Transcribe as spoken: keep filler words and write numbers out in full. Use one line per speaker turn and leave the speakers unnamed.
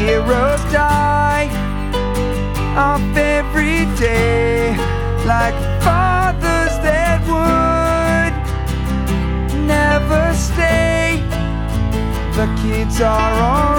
heroes die off every day, like fathers that would never stay. The kids are alright.